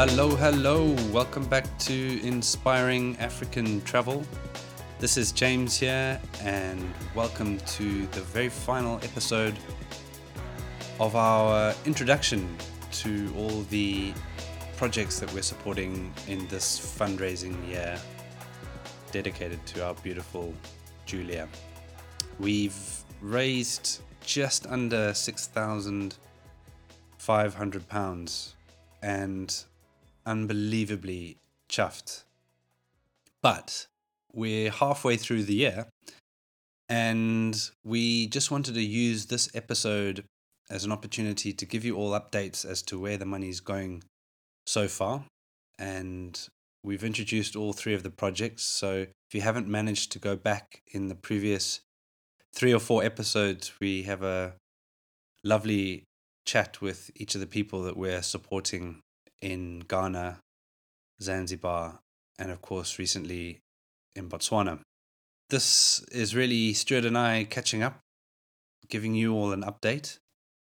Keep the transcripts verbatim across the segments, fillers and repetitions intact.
Hello, hello. Welcome back to Inspiring African Travel. This is James here, and welcome to the very final episode of our introduction to all the projects that we're supporting in this fundraising year dedicated to our beautiful Julia. We've raised just under six thousand five hundred pounds and unbelievably chuffed. But we're halfway through the year, and we just wanted to use this episode as an opportunity to give you all updates as to where the money's going so far. And we've introduced all three of the projects, so if you haven't managed to go back in the previous three or four episodes, we have a lovely chat with each of the people that we're supporting in Ghana, Zanzibar, and of course recently in Botswana. This is really Stuart and I catching up, giving you all an update,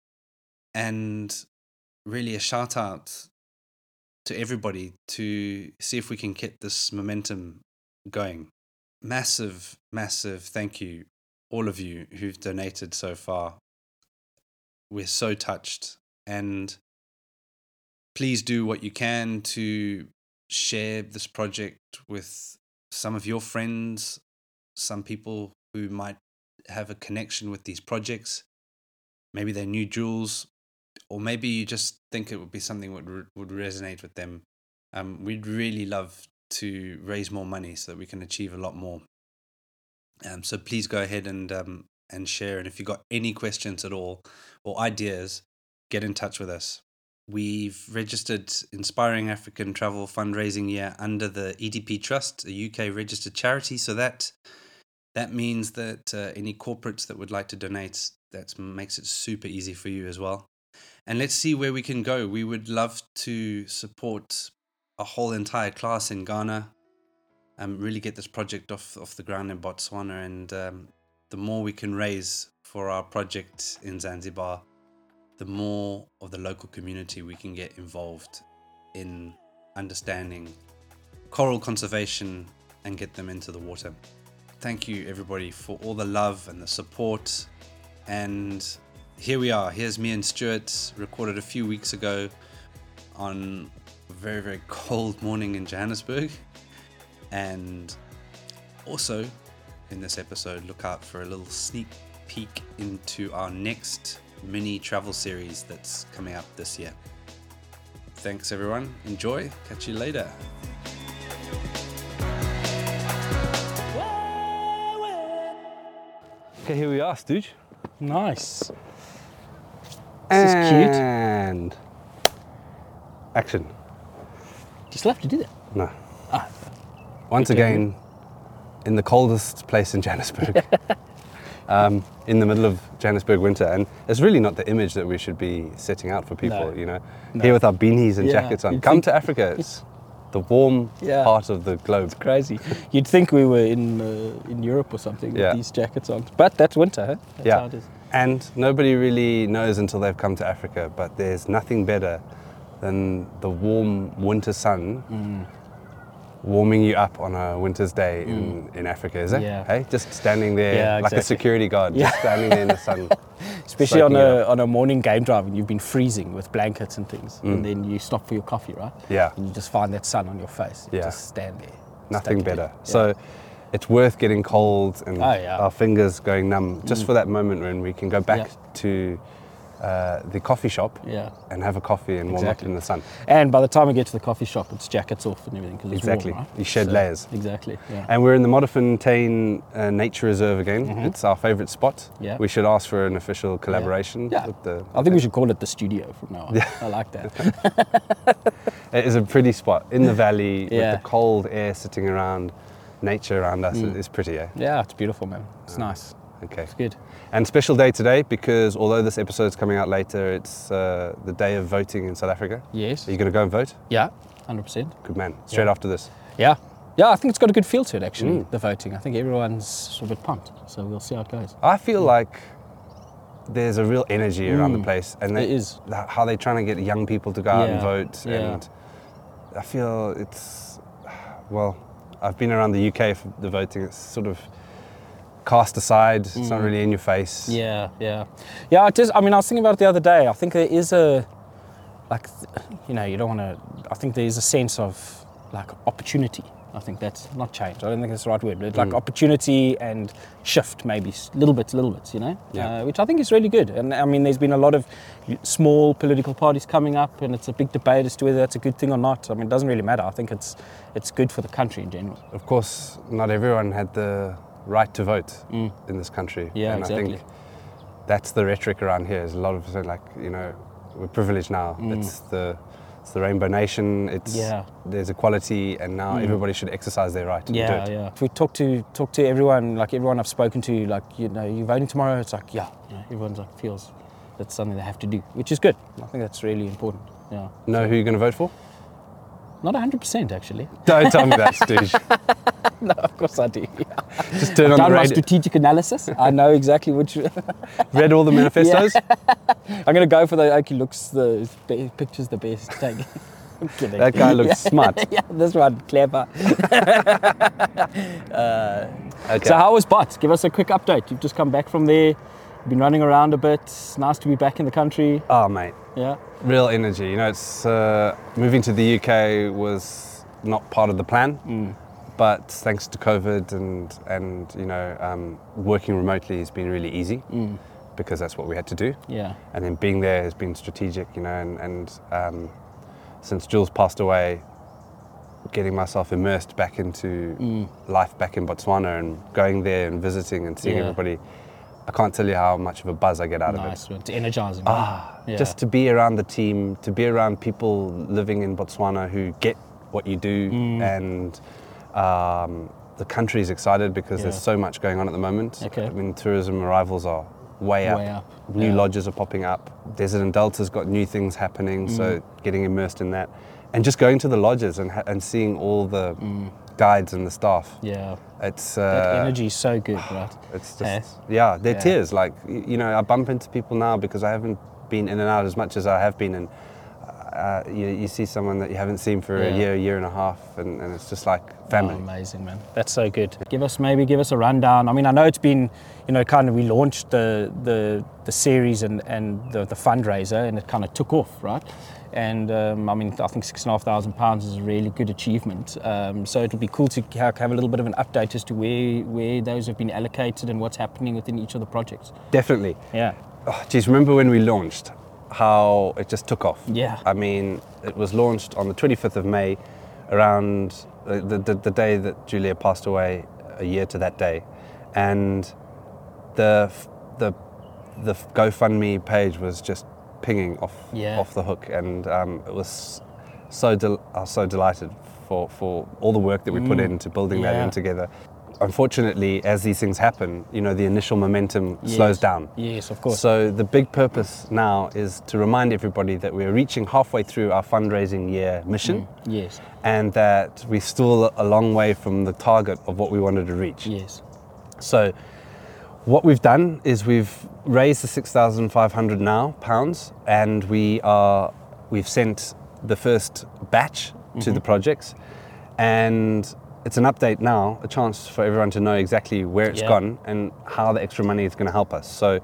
and really a shout out to everybody to see if we can get this momentum going. Massive, massive thank you, all of you who've donated so far. We're so touched, and please do what you can to share this project with some of your friends, some people who might have a connection with these projects. Maybe they're new jewels, or maybe you just think it would be something that would, would resonate with them. Um, we'd really love to raise more money so that we can achieve a lot more. Um, so please go ahead and um, and share. And if you've got any questions at all or ideas, get in touch with us. We've registered Inspiring African Travel Fundraising Year under the E D P Trust, a U K registered charity. So that that means that uh, any corporates that would like to donate, that makes it super easy for you as well. And let's see where we can go. We would love to support a whole entire class in Ghana, and um, really get this project off, off the ground in Botswana. And um, the more we can raise for our project in Zanzibar, the more of the local community we can get involved in understanding coral conservation and get them into the water. Thank you everybody for all the love and the support. And here we are. Here's me and Stuart, recorded a few weeks ago on a very, very cold morning in Johannesburg. And also in this episode, look out for a little sneak peek into our next mini travel series that's coming up this year. Thanks everyone. Enjoy. Catch you later. Okay, here we are, Stooge. Nice. This is cute. And action. Do you still have to do that? No. Ah. Once again, in the coldest place in Johannesburg. Um, in the middle of Johannesburg winter, and it's really not the image that we should be setting out for people, no. you know. No. Here with our beanies and yeah, jackets on. Come think... to Africa. It's the warm yeah. part of the globe. It's crazy. You'd think we were in uh, in Europe or something yeah. with these jackets on, but that's winter, huh? That's yeah. how it is. And nobody really knows until they've come to Africa, but there's nothing better than the warm winter sun. Mm. warming you up on a winter's day mm. in, in Africa, is it? Yeah. Hey, just standing there yeah, like exactly. a security guard, yeah. just standing there in the sun. Especially on a on a morning game drive and you've been freezing with blankets and things, mm. and then you stop for your coffee, right? Yeah. And you just find that sun on your face. You yeah. just stand there. Nothing better. Yeah. So it's worth getting cold and oh, yeah. our fingers going numb just mm. for that moment when we can go back yeah. to Uh, the coffee shop yeah. and have a coffee and warm exactly. up in the sun. And by the time we get to the coffee shop, it's jackets off and everything because it's exactly. warm, right? You shed so, layers. Exactly. Yeah. And we're in the Modderfontein uh, Nature Reserve again. Mm-hmm. It's our favourite spot. Yeah. We should ask for an official collaboration. Yeah. yeah. With the, I think we should call it the studio from now on. Yeah. I like that. It is a pretty spot in the valley yeah. with the cold air sitting around. Nature around us mm. is pretty, eh? Yeah, it's beautiful, man. It's uh, nice. Okay. It's good. And special day today because although this episode is coming out later, it's uh, the day of voting in South Africa. Yes. Are you going to go and vote? Yeah, one hundred percent. Good man. Straight yeah. after this. Yeah. Yeah, I think it's got a good feel to it, actually, mm. the voting. I think everyone's a bit pumped, so we'll see how it goes. I feel mm. like there's a real energy around mm. the place. And it is. How they're trying to get young people to go out yeah. and vote. Yeah. And I feel it's, well, I've been around the U K for the voting. It's sort of cast aside. It's mm. not really in your face. Yeah, yeah. Yeah, it is. I mean, I was thinking about it the other day. I think there is a, like, you know, you don't want to, I think there is a sense of, like, opportunity. I think that's not change. I don't think that's the right word. But like mm. opportunity and shift, maybe little bits, little bits, you know, yeah. uh, which I think is really good. And I mean, there's been a lot of small political parties coming up, and it's a big debate as to whether that's a good thing or not. I mean, it doesn't really matter. I think it's it's good for the country in general. Of course, not everyone had the right to vote mm. in this country. Yeah, and exactly. I think that's the rhetoric around here. Is a lot of it like, you know, we're privileged now. Mm. It's the It's the Rainbow Nation. It's yeah. There's equality, and now mm. everybody should exercise their right to yeah, do it. Yeah, If we talk to talk to everyone, like everyone I've spoken to, like, you know, you're voting tomorrow. It's like, yeah, you know, everyone's like feels that's something they have to do, which is good. I think that's really important. Yeah. Know who you're going to vote for? Not one hundred percent actually. Don't tell me that, Stooge. No, of course I do. Yeah. Just turn I've on done the my radio. strategic analysis. I know exactly which. Read all the manifestos. Yeah. I'm going to go for the okay. Looks the picture's the best. Take. I'm kidding. That guy looks yeah. smart. Yeah, this one clever. uh, okay. So how was B O T? Give us a quick update. You've just come back from there. You've been running around a bit. It's nice to be back in the country. Oh, mate. Yeah. Real energy. You know, it's uh, moving to the U K was not part of the plan, mm. but thanks to COVID and and you know um, working remotely has been really easy mm. because that's what we had to do. Yeah. And then being there has been strategic. You know, and and um, since Jules passed away, getting myself immersed back into mm. life back in Botswana and going there and visiting and seeing yeah. everybody. I can't tell you how much of a buzz I get out nice. of it. It's energizing. Ah, yeah. Just to be around the team, to be around people living in Botswana who get what you do, mm. and um, the country is excited because yeah. there's so much going on at the moment. Okay. I mean, tourism arrivals are way up. Way up. New yeah. lodges are popping up. Desert and Delta's got new things happening, mm. so getting immersed in that. And just going to the lodges and ha- and seeing all the mm. guides and the staff. Yeah. It's uh, that energy is so good, right? It's just hey? yeah, they're yeah. tears. Like, you know, I bump into people now because I haven't been in and out as much as I have been, and uh, you, you see someone that you haven't seen for yeah. a year, year and a half, and, and it's just like family. Oh, amazing, man. That's so good. Give us maybe give us a rundown. I mean, I know it's been, you know, kind of we launched the the, the series and and the, the fundraiser, and it kind of took off, right? And um, I mean, I think six and a half thousand pounds is a really good achievement. Um, so it would be cool to have, have a little bit of an update as to where where those have been allocated and what's happening within each of the projects. Definitely. Yeah. Oh, geez, remember when we launched, how it just took off? Yeah. I mean, it was launched on the twenty-fifth of May, around the, the, the day that Julia passed away, a year to that day. And the the the GoFundMe page was just pinging off yeah. off the hook, and um, it was so del- I was so delighted for, for all the work that we mm. put into building yeah. that in together. Unfortunately, as these things happen, you know, the initial momentum yes. slows down. Yes, of course. So the big purpose now is to remind everybody that we're reaching halfway through our fundraising year mission. Mm. Yes. And that we're still a long way from the target of what we wanted to reach. Yes. So what we've done is we've raised the six thousand five hundred now pounds, and we are we've sent the first batch mm-hmm. to the projects, and it's an update now, a chance for everyone to know exactly where it's yeah. gone and how the extra money is going to help us. So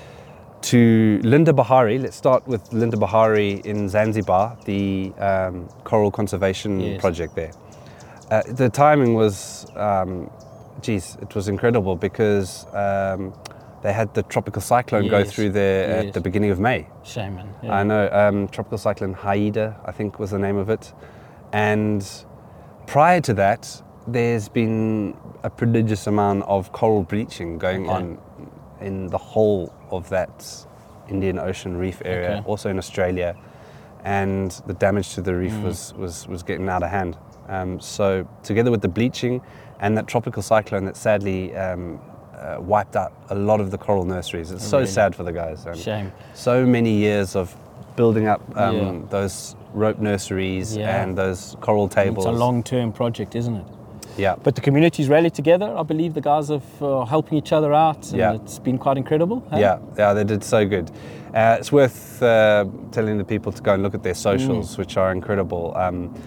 to Linda Bahari, let's start with Linda Bahari in Zanzibar, the um, coral conservation yes. project there. Uh, the timing was um, geez, it was incredible because um, they had the tropical cyclone yes. go through there yes. at the beginning of May. Shame, man. Yeah. I know, um, tropical cyclone Haida, I think was the name of it. And prior to that, there's been a prodigious amount of coral bleaching going okay. on in the whole of that Indian Ocean reef area, okay. also in Australia. And the damage to the reef mm. was, was, was getting out of hand. Um, so together with the bleaching and that tropical cyclone that sadly um, uh, wiped out a lot of the coral nurseries. It's so really? sad for the guys. And Shame. So many years of building up um, yeah. those rope nurseries yeah. and those coral tables. It's a long-term project, isn't it? Yeah. But the community's rallied together. I believe the guys are uh, helping each other out. And yeah. it's been quite incredible. Hey? Yeah, yeah, they did so good. Uh, it's worth uh, telling the people to go and look at their socials, mm. which are incredible. Um,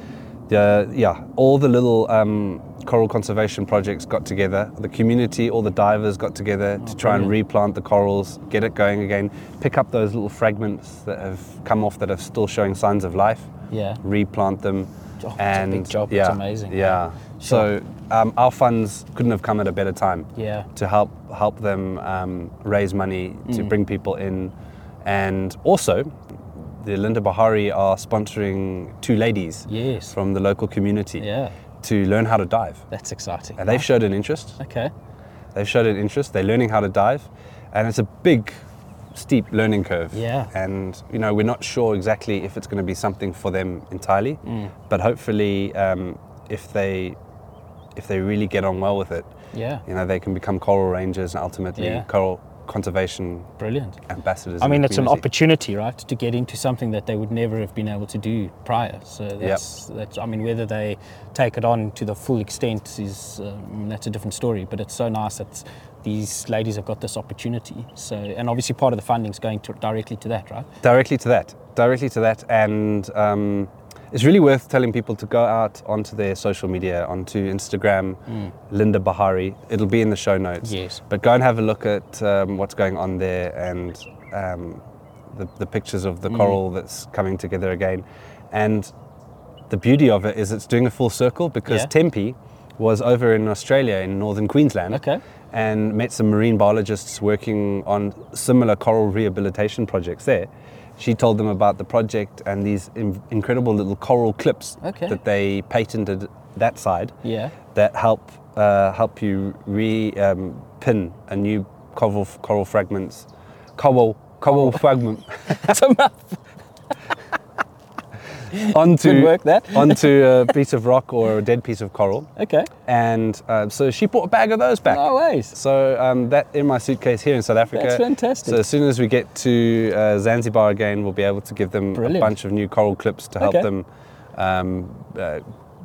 Yeah, yeah. All the little um, coral conservation projects got together. The community, all the divers got together Oh, to try and brilliant. replant the corals, get it going again, pick up those little fragments that have come off that are still showing signs of life, Yeah. replant them. Oh, it's a and big job. It's yeah, amazing. Yeah. Sure. So um, our funds couldn't have come at a better time. Yeah. To help help them um, raise money to Mm. bring people in, and also the Linda Bahari are sponsoring two ladies Yes. from the local community Yeah. to learn how to dive. That's exciting. And they've showed an interest. Okay. They've showed an interest. They're learning how to dive, and it's a big, steep learning curve. Yeah. And you know, we're not sure exactly if it's going to be something for them entirely, Mm. but hopefully, um, if they if they really get on well with it, Yeah. you know, they can become coral rangers and ultimately Yeah. coral conservation Brilliant. ambassadors. I in mean, the it's an community. opportunity, right, to get into something that they would never have been able to do prior. So that's, that's I mean, whether they take it on to the full extent is, um, that's a different story. But it's so nice that these ladies have got this opportunity. So, and obviously part of the funding is going to, directly to that, right? Directly to that, directly to that, and um, it's really worth telling people to go out onto their social media, onto Instagram, Mm. Linda Bahari. It'll be in the show notes. Yes. But go and have a look at um, what's going on there and um, the, the pictures of the Mm. coral that's coming together again. And the beauty of it is it's doing a full circle because Yeah. Tempe was over in Australia, in northern Queensland. Okay. And met some marine biologists working on similar coral rehabilitation projects there. She told them about the project and these in- incredible little coral clips Okay. that they patented that side Yeah. that help uh, help you re um, pin a new coral coral fragments coral coral fragment That's a mouthful. onto Good work, that. onto a piece of rock or a dead piece of coral. Okay. And uh, so she brought a bag of those back. No ways. So um, that in my suitcase here in South Africa. That's fantastic. So as soon as we get to uh, Zanzibar again, we'll be able to give them Brilliant. a bunch of new coral clips to help Okay. them um, uh,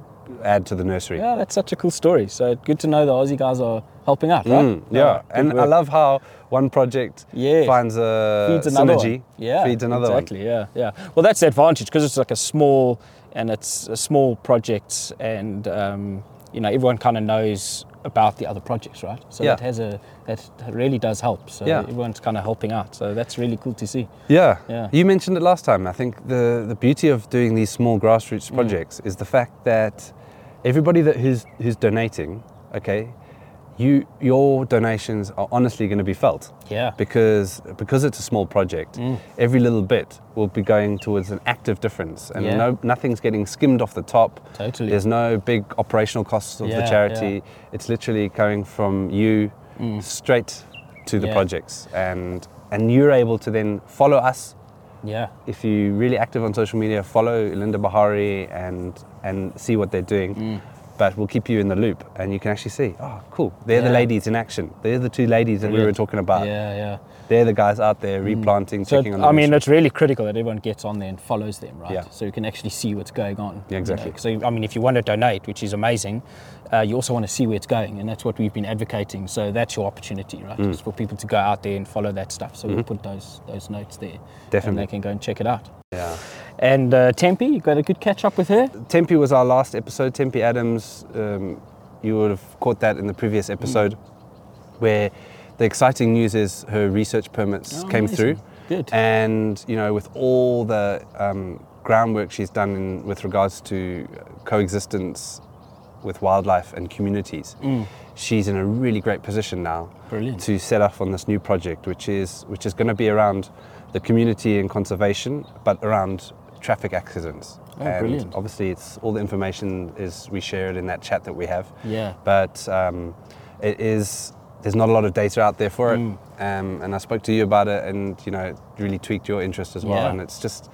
add to the nursery. Yeah, that's such a cool story. So good to know the Aussie guys are helping out, right? Mm, yeah, Oh, good and I work. love how one project Yes. finds a feeds another synergy, one. Yeah, feeds another exactly, yeah, yeah. Well, that's the advantage because it's like a small and it's a small project, and um, you know everyone kind of knows about the other projects, right? So Yeah. that has a that really does help. So Yeah. everyone's kind of helping out. So that's really cool to see. one. Yeah. Yeah. You mentioned it last time. I think the the beauty of doing these small grassroots Mm. projects is the fact that everybody that who's who's donating, okay, you your donations are honestly going to be felt. Yeah. Because because it's a small project, Mm. every little bit will be going towards an active difference, and Yeah. no nothing's getting skimmed off the top. Totally. There's no big operational costs of the Yeah, charity. yeah. It's literally going from you Mm. straight to the Yeah. projects, and and you're able to then follow us. Yeah. If you're really active on social media, follow Linda Bahari and and see what they're doing. Mm. But we'll keep you in the loop, and you can actually see, oh, cool, they're the Yeah. ladies in action. They're the two ladies that we were Brilliant. talking about. Yeah, yeah. They're the guys out there replanting, So, checking on the I mean, nursery. it's really critical that everyone gets on there and follows them, right? Yeah. So you can actually see what's going on. Yeah, exactly. You know? So, I mean, if you want to donate, which is amazing, uh, you also want to see where it's going, and that's what we've been advocating. So that's your opportunity, right? Mm. It's for people to go out there and follow that stuff. So we'll put those those notes there. Mm-hmm. Definitely. And they can go and check it out. Yeah. And uh, Tempe, you got a good catch up with her? Tempe was our last episode. Tempe Adams, um, you would have caught that in the previous episode, Mm. where the exciting news is her research permits Oh, came amazing. through. Good. And, you know, with all the um, groundwork she's done in, with regards to coexistence with wildlife and communities, Mm. she's in a really great position now Brilliant. to set off on this new project, which is which is going to be around the community and conservation, but around traffic accidents. Oh, and brilliant. obviously, it's all the information is we share it in that chat that we have. Yeah. But um, it is there's not a lot of data out there for it, Mm. um, and I spoke to you about it, and you know, it really tweaked your interest as well. Yeah. And it's just,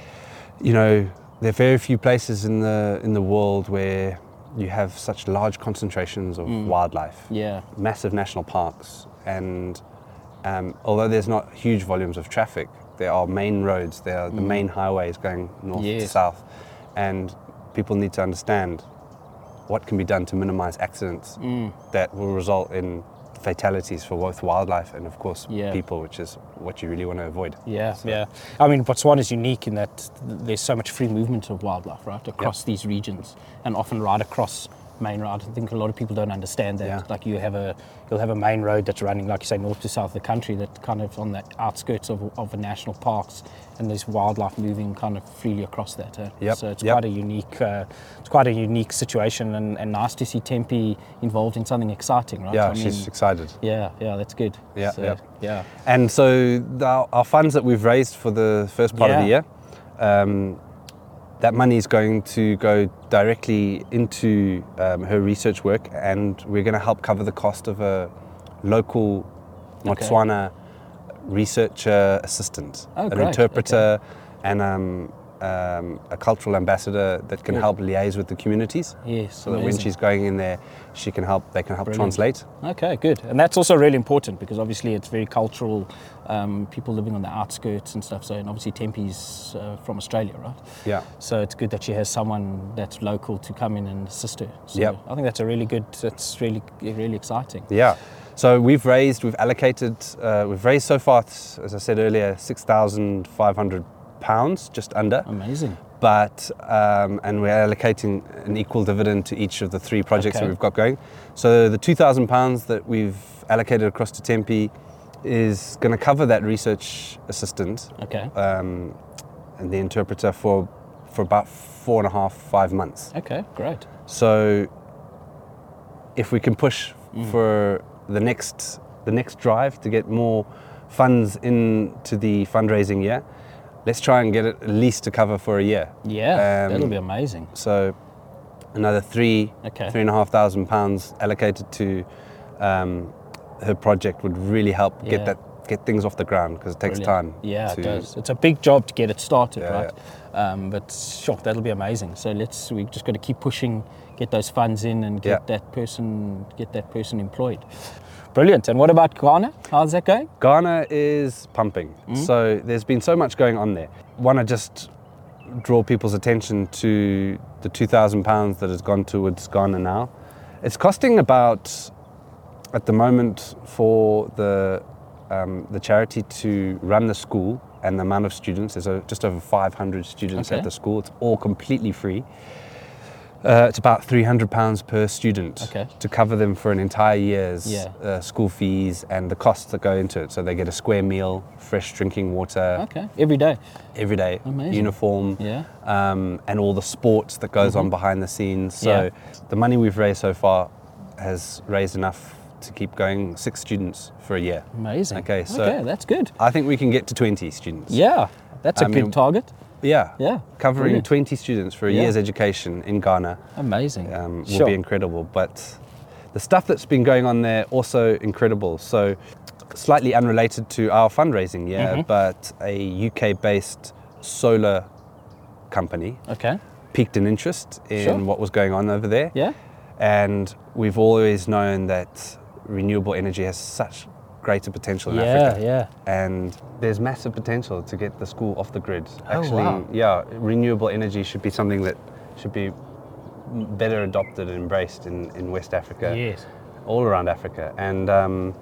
you know, there are very few places in the in the world where you have such large concentrations of Mm. wildlife, Yeah. massive national parks, and um, although there's not huge volumes of traffic, there are main roads, there are the Mm. main highways going north to Yes. south, and people need to understand what can be done to minimize accidents Mm. that will result in fatalities for both wildlife and, of course, Yeah. people, which is what you really want to avoid. Yeah, yeah. I mean, Botswana is unique in that th- there's so much free movement of wildlife, right, across these regions, and often right across main road. I think a lot of people don't understand that. Yeah. Like you have a, you'll have a main road that's running, like you say, north to south of the country, that kind of on the outskirts of, of the national parks, and there's wildlife moving kind of freely across that. Eh? Yep, So it's yep. quite a unique, uh, it's quite a unique situation, and, and nice to see Tempe involved in something exciting, right? Yeah, I she's mean, excited. yeah, yeah, that's good. Yeah, so, yeah. yeah. And so the, our funds that we've raised for the first part of the Yeah. year, um, that money is going to go directly into um, her research work, and we're going to help cover the cost of a local Okay. Motswana researcher assistant, Oh, an great. interpreter, and um, um, a cultural ambassador that can Good. help liaise with the communities. Yes, So that when amazing. she's going in there, she can help. They can help Brilliant. translate. Okay, good. And that's also really important because obviously it's very cultural, um, people living on the outskirts and stuff. So, and obviously Tempe's uh, from Australia, right? Yeah. So it's good that she has someone that's local to come in and assist her. So Yep. I think that's a really good, that's really, really exciting. Yeah. So we've raised, we've allocated, uh, we've raised so far, as I said earlier, six thousand five hundred pounds, just under. Amazing. But, um, and we're allocating an equal dividend to each of the three projects Okay. that we've got going. So the two thousand pounds that we've allocated across to Tempe is going to cover that research assistant Okay. um, and the interpreter for, for about four and a half, five months. Okay, great. So if we can push Mm. for the next the next drive to get more funds into the fundraising year, let's try and get it at least to cover for a year. Yeah, Um, that'll be amazing. So another three Okay. three and a half thousand pounds allocated to um, her project would really help Yeah. get that get things off the ground, because it takes Brilliant. time. Yeah, to, it does. It's a big job to get it started, Yeah, right? Um, but sure, that'll be amazing. So let's we just got to keep pushing, get those funds in, and get Yeah. that person get that person employed. Brilliant. And what about Ghana? How's that going? Ghana is pumping. Mm. So there's been so much going on there. Want to just draw people's attention to the two thousand pounds that has gone towards Ghana now. It's costing about, at the moment, for the um, the charity to run the school, and the amount of students, there's a, just over five hundred students Okay. at the school. It's all completely free. Uh, it's about three hundred pounds per student Okay. to cover them for an entire year's Yeah. uh, school fees and the costs that go into it. So they get a square meal, fresh drinking water Okay, every day. every day, Amazing. uniform, Yeah. um, and all the sports that goes on behind the scenes. So Yeah. the money we've raised so far has raised enough to keep going six students for a year. Amazing. Okay, so- okay, that's good. I think we can get to twenty students. Yeah, that's a I good mean, target. Yeah. Yeah, Covering brilliant. twenty students for a Yeah. year's education in Ghana Amazing. um, will Sure. be incredible. But the stuff that's been going on there, also incredible. So slightly unrelated to our fundraising year, Mhm. but a U K-based solar company Okay. piqued an interest in Sure. what was going on over there. Yeah. And we've always known that renewable energy has such greater potential in Yeah. Africa. Yeah. And there's massive potential to get the school off the grid. Oh, Actually, wow. yeah, renewable energy should be something that should be better adopted and embraced in, in West Africa, Yes. all around Africa. And um,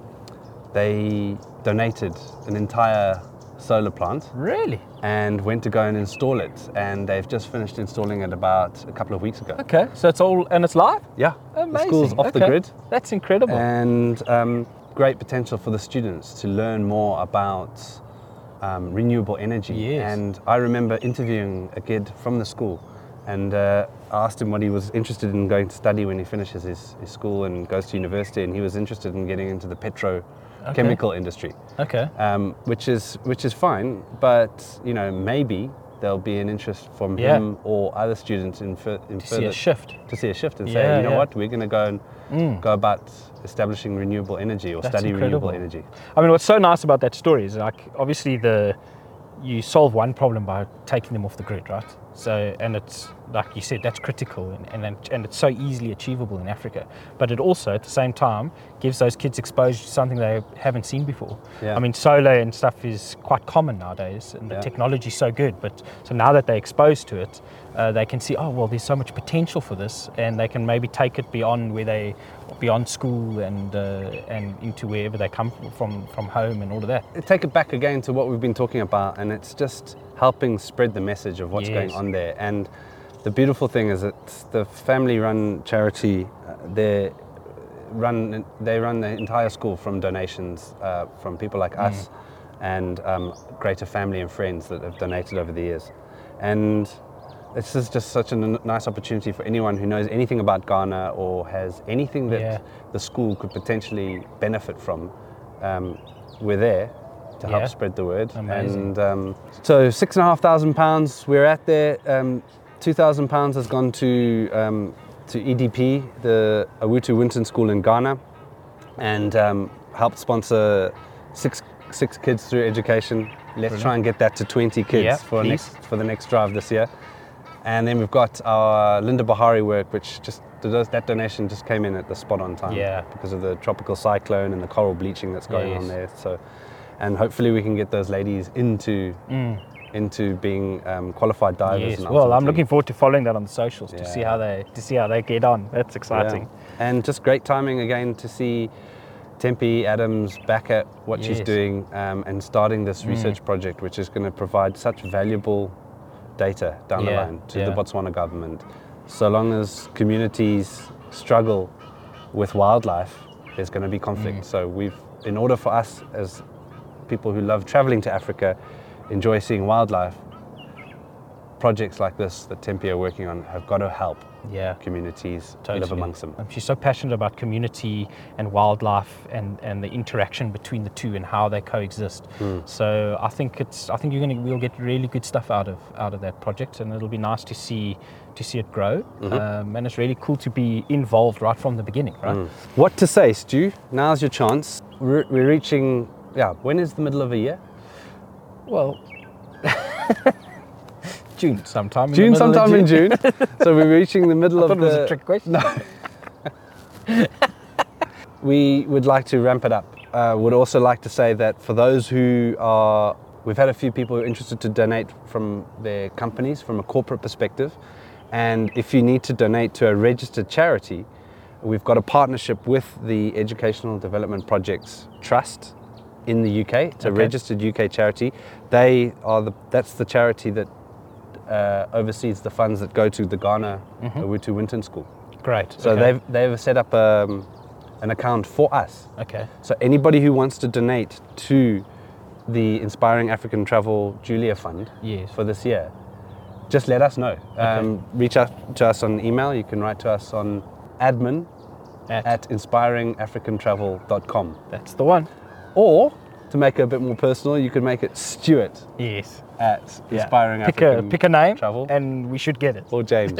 they donated an entire solar plant Really? and went to go and install it. And they've just finished installing it about a couple of weeks ago. Okay. So it's all and it's live. Yeah, Amazing. the school's off the Okay. grid. That's incredible. And um, great potential for the students to learn more about um, renewable energy. Yes. And I remember interviewing a kid from the school, and uh, I asked him what he was interested in going to study when he finishes his, his school and goes to university, and he was interested in getting into the petrochemical industry, Okay. um, which is which is fine, but you know, maybe there'll be an interest from Yeah. him or other students in, fur- in To see further a shift. to see a shift and Yeah, say, you know yeah. what, we're going to go and Mm. go about establishing renewable energy or That's study incredible. renewable energy. I mean, what's so nice about that story is like obviously the you solve one problem by taking them off the grid, right? So and it's like you said, that's critical, and and, then, and it's so easily achievable in Africa. But it also, at the same time, gives those kids exposure to something they haven't seen before. Yeah. I mean, solar and stuff is quite common nowadays, and the Yeah. technology's so good. But so now that they're exposed to it, uh, they can see, oh well, there's so much potential for this, and they can maybe take it beyond where they, beyond school and uh, and into wherever they come from, from home and all of that. Take it back again to what we've been talking about, and it's just helping spread the message of what's Yes. going on there. And the beautiful thing is it's the family-run charity. Uh, they run they run the entire school from donations uh, from people like Mm. us and um, greater family and friends that have donated over the years. And this is just such a n- nice opportunity for anyone who knows anything about Ghana or has anything that Yeah. the school could potentially benefit from. Um, we're there to help Yeah. spread the word. Amazing. And um, so six and a half thousand pounds we're at there. Um, Two thousand pounds has gone to um, to E D P, the Awutu Winton School in Ghana, and um, helped sponsor six six kids through education. Let's Brilliant. try and get that to twenty kids Yeah, for please. next for the next drive this year. And then we've got our Linda Bahari work, which just that donation just came in at the spot on time Yeah. because of the tropical cyclone and the coral bleaching that's going Yes. on there. So, and hopefully we can get those ladies into into being um, qualified divers. Yes. and Well, I'm ultimately- looking forward to following that on the socials to see Yeah. how they to see how they get on. That's exciting. Yeah. And just great timing again to see Tempe Adams back at what she's Yes. doing um, and starting this research project, which is going to provide such valuable data down the Yeah, line to the yeah. Botswana government. So long as communities struggle with wildlife, there's going to be conflict. So we've, in order for us as people who love traveling to Africa, enjoy seeing wildlife, projects like this that Tempe are working on have got to help Yeah. communities Totally. live amongst them. Um, She's so passionate about community and wildlife and, and the interaction between the two and how they coexist. So I think it's I think you're gonna we'll get really good stuff out of out of that project, and it'll be nice to see to see it grow. Um, and it's really cool to be involved right from the beginning, right? What to say, Stu? Now's your chance. We're, we're reaching, yeah, when is the middle of a year? Well, June sometime. in the June, middle of sometime in June. So we're reaching the middle I of thought it the... was a trick question. We would like to ramp it up. Uh, would also like to say that for those who are, we've had a few people who are interested to donate from their companies from a corporate perspective. And if you need to donate to a registered charity, we've got a partnership with the Educational Development Projects Trust in the U K. It's a Okay. registered U K charity. They are the, that's the charity that uh, oversees the funds that go to the Ghana Awutu Winton School. Great. So okay. they've, they've set up um, an account for us. Okay. So anybody who wants to donate to the Inspiring African Travel Julia Fund Yes. for this year, just let us know. Um, reach out to us on email. You can write to us on admin At, at inspiring african travel dot com. that's the one. Or, to make it a bit more personal, you can make it Stuart Yes. at Yeah. Inspiring pick African a pick a name Travel. and we should get it. Or James.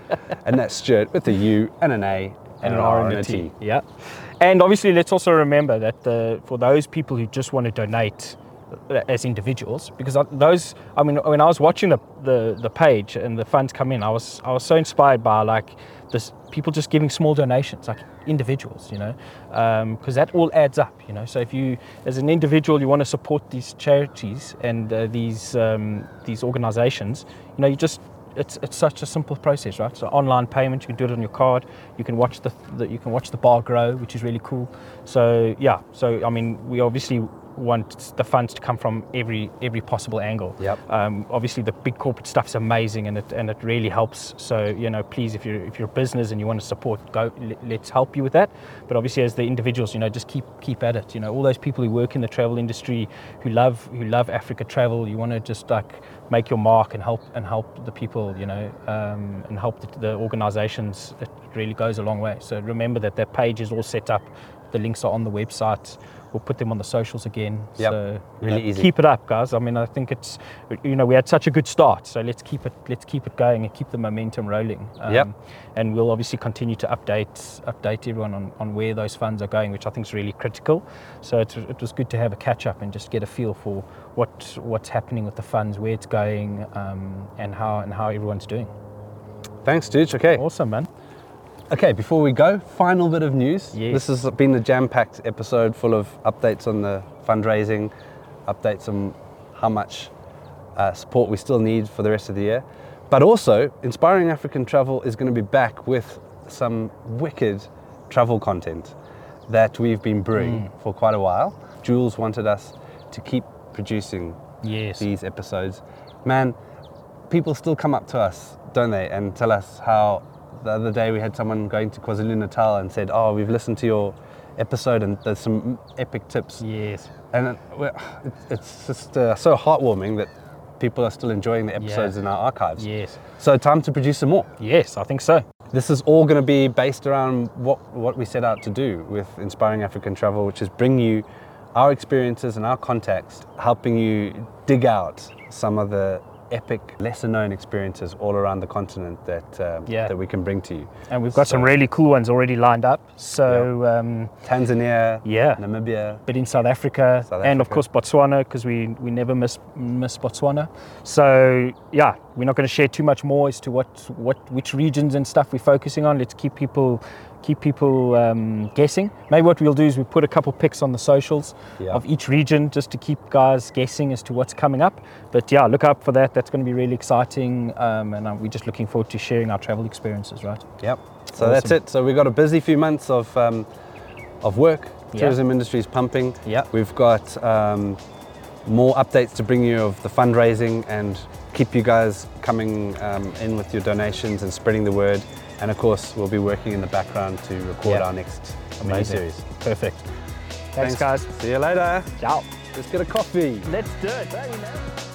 And that's Stuart with a U and an A and, an R and a T. Yeah. And obviously, let's also remember that the, for those people who just want to donate uh, as individuals, because I- those, I mean, when I was watching the, the, the page and the funds come in, I was I was so inspired by like this people just giving small donations, like individuals, you know, because that all adds up, you know. So if you, as an individual, you want to support these charities and uh, these um, these organisations, you know, you just It's, it's such a simple process, right? So online payment, you can do it on your card. You can watch the, the you can watch the bar grow, which is really cool. So yeah, so I mean, we obviously want the funds to come from every every possible angle. Yep. Um, obviously, the big corporate stuff is amazing, and it and it really helps. So you know, please, if you're if you're a business and you want to support, go. Let, let's help you with that. But obviously, as the individuals, you know, just keep keep at it. You know, all those people who work in the travel industry, who love who love Africa travel, you want to just like make your mark and help and help the people, you know, um, and help the, the organizations. It really goes a long way. So remember that that page is all set up. The links are on the website. We'll put them on the socials again. Yep. So you Really know, easy. keep it up, guys. I mean, I think it's, you know, we had such a good start. So let's keep it let's keep it going and keep the momentum rolling. Um, Yep. And we'll obviously continue to update update everyone on, on where those funds are going, which I think is really critical. So it, it was good to have a catch up and just get a feel for what what's happening with the funds, where it's going, um, and how and how everyone's doing. Thanks, dude. Okay. Awesome, man. Okay, before we go, final bit of news. Yes. This has been a jam-packed episode full of updates on the fundraising, updates on how much uh, support we still need for the rest of the year. But also, Inspiring African Travel is going to be back with some wicked travel content that we've been brewing mm. for quite a while. Jules wanted us to keep producing yes. these episodes. Man, people still come up to us, don't they, and tell us how the other day we had someone going to KwaZulu-Natal and said, oh, we've listened to your episode and there's some epic tips. Yes. And it, it's just uh, so heartwarming that people are still enjoying the episodes yeah. in our archives. Yes. So time to produce some more. Yes, I think so. This is all going to be based around what, what we set out to do with Inspiring African Travel, which is bring you our experiences and our context, helping you dig out some of the epic, lesser-known experiences all around the continent that um, yeah. that we can bring to you. And we've got so, some really cool ones already lined up. So yeah. um, Tanzania, yeah, Namibia, but in South Africa, South and Africa. of course Botswana, because we we never miss miss Botswana. So yeah, we're not going to share too much more as to what what which regions and stuff we're focusing on. Let's keep people keep people um, guessing. Maybe what we'll do is we put a couple pics on the socials yeah. of each region just to keep guys guessing as to what's coming up. But yeah, look out for that. That's going to be really exciting, um, and uh, we're just looking forward to sharing our travel experiences, right? Yep. So awesome. That's it. So we've got a busy few months of um, of work. Yeah. Tourism industry is pumping. Yeah. We've got um, more updates to bring you of the fundraising and keep you guys coming um, in with your donations and spreading the word. And of course, we'll be working in the background to record yeah. our next Amazing. mini-series. Perfect. Thanks, Thanks, guys. See you later. Ciao. Let's get a coffee. Let's do it, eh, you know?